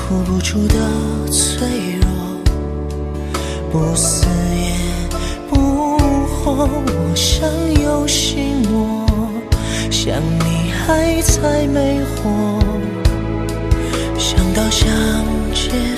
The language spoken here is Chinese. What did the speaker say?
哭不出的脆弱，不死也不活。我想有心魔，想你还在没活，想到想结